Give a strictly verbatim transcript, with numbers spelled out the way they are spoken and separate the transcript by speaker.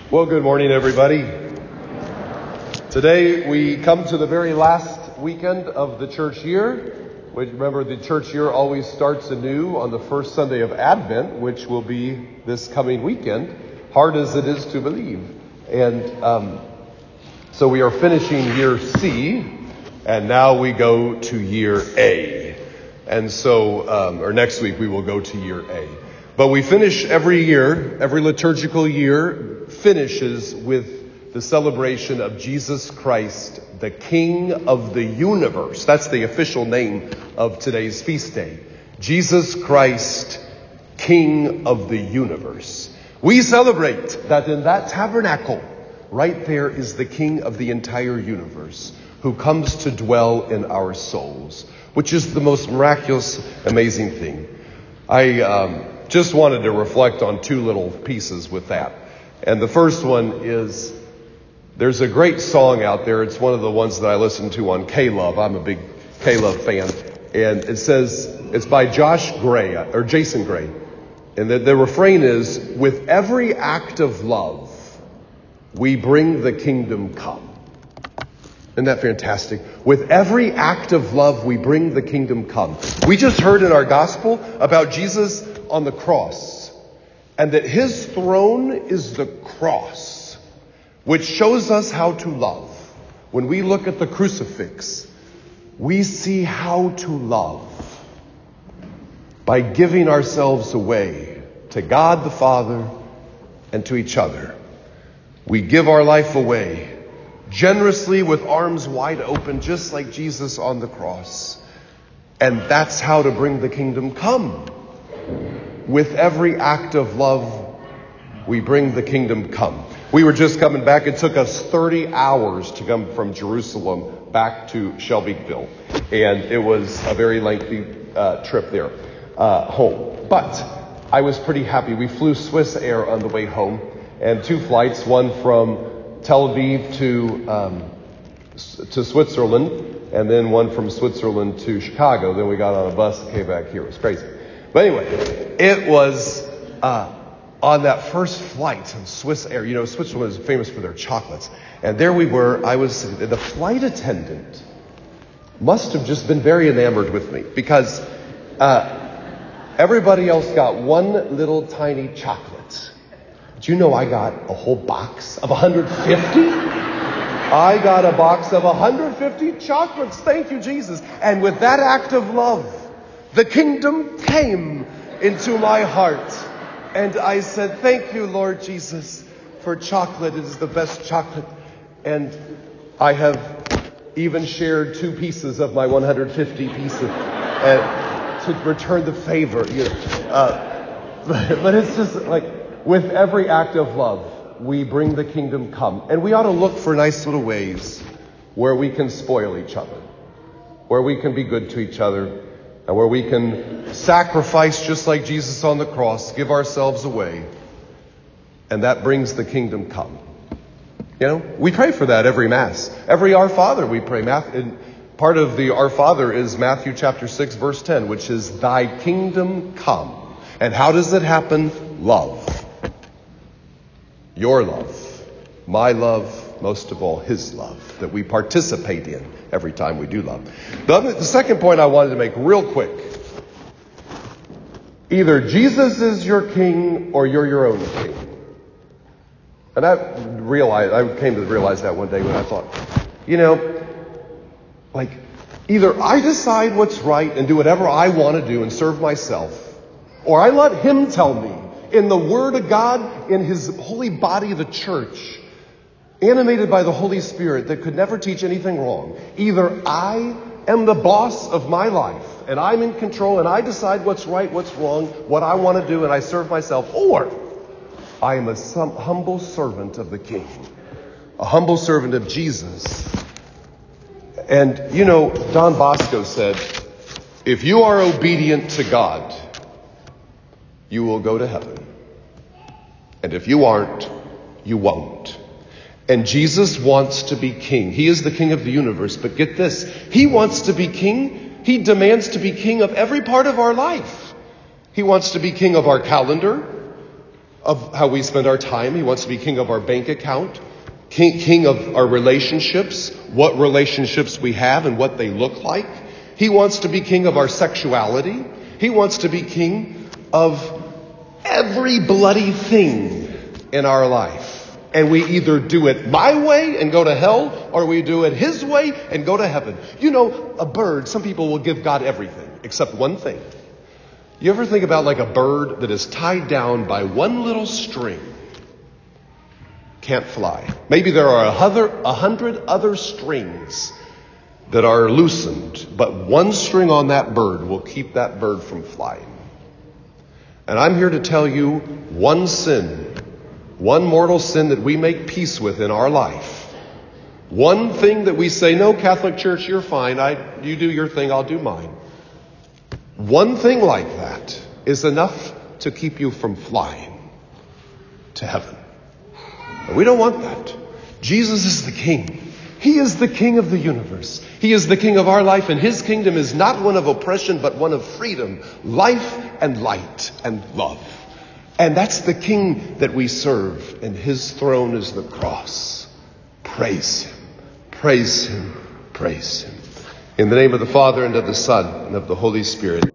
Speaker 1: Well, good morning, everybody. Today we come to the very last weekend of the church year. Which, remember, the church year always starts anew on the first Sunday of Advent, which will be this coming weekend, hard as it is to believe. And um, so we are finishing year C, and now we go to year A. And so, um, or next week we will go to year A. But we finish every year, every liturgical year finishes with the celebration of Jesus Christ, the King of the universe. That's the official name of today's feast day. Jesus Christ, King of the universe. We celebrate that in that tabernacle, right there is the King of the entire universe, who comes to dwell in our souls, which is the most miraculous, amazing thing. I um, just wanted to reflect on two little pieces with that. And the first one is, there's a great song out there. It's one of the ones that I listen to on K-Love. I'm a big K-Love fan. And it says, it's by Josh Gray, or Jason Gray. And the, the refrain is, with every act of love, we bring the kingdom come. Isn't that fantastic? With every act of love, we bring the kingdom come. We just heard in our gospel about Jesus on the cross, and that his throne is the cross, which shows us how to love. When we look at the crucifix, we see how to love by giving ourselves away to God the Father and to each other. We give our life away generously with arms wide open, just like Jesus on the cross. And that's how to bring the kingdom come. With every act of love, we bring the kingdom come. We were just coming back. It took us thirty hours to come from Jerusalem back to Shelbyville. And it was a very lengthy uh, trip there uh, home. But I was pretty happy. We flew Swiss Air on the way home. And two flights, one from Tel Aviv to um, to Switzerland, and then one from Switzerland to Chicago. Then we got on a bus and came back here. It was crazy. But anyway, it was uh, on that first flight on Swiss Air. You know, Switzerland is famous for their chocolates. And there we were. I was, the flight attendant must have just been very enamored with me, because uh, everybody else got one little tiny chocolate. Do you know I got a whole box of one hundred fifty? I got a box of one hundred fifty chocolates. Thank you, Jesus. And with that act of love, the kingdom came into my heart. And I said, thank you, Lord Jesus, for chocolate. It is the best chocolate. And I have even shared two pieces of my one hundred fifty pieces uh, to return the favor. You know, uh, but, but it's just like, with every act of love, we bring the kingdom come. And we ought to look for nice little ways where we can spoil each other, where we can be good to each other, and where we can sacrifice just like Jesus on the cross, give ourselves away, and that brings the kingdom come. You know, we pray for that every Mass. Every Our Father we pray. And part of the Our Father is Matthew chapter six, verse ten, which is, thy kingdom come. And how does it happen? Love. Your love. My love. Most of all, his love that we participate in every time we do love. The, other, the second point I wanted to make real quick. Either Jesus is your king or you're your own king. And I realized, I came to realize that one day when I thought, you know, like, either I decide what's right and do whatever I want to do and serve myself, or I let him tell me in the Word of God, in his holy body, the church, animated by the Holy Spirit that could never teach anything wrong. Either I am the boss of my life and I'm in control and I decide what's right, what's wrong, what I want to do, and I serve myself, or I am a some humble servant of the King, a humble servant of Jesus. And, you know, Don Bosco said, if you are obedient to God, you will go to heaven. And if you aren't, you won't. And Jesus wants to be king. He is the king of the universe. But get this, he wants to be king. He demands to be king of every part of our life. He wants to be king of our calendar, of how we spend our time. He wants to be king of our bank account, king, king of our relationships, what relationships we have and what they look like. He wants to be king of our sexuality. He wants to be king of every bloody thing in our life. And we either do it my way and go to hell, or we do it his way and go to heaven. You know, a bird, some people will give God everything except one thing. You ever think about like a bird that is tied down by one little string? Can't fly. Maybe there are a, other, a hundred other strings that are loosened, but one string on that bird will keep that bird from flying. And I'm here to tell you one sin, one mortal sin that we make peace with in our life. One thing that we say, no, Catholic Church, you're fine. I, you do your thing, I'll do mine. One thing like that is enough to keep you from flying to heaven. And we don't want that. Jesus is the King. He is the King of the universe. He is the King of our life, and his kingdom is not one of oppression, but one of freedom, life and light and love. And that's the King that we serve, and his throne is the cross. Praise him, praise him, praise him. In the name of the Father, and of the Son, and of the Holy Spirit.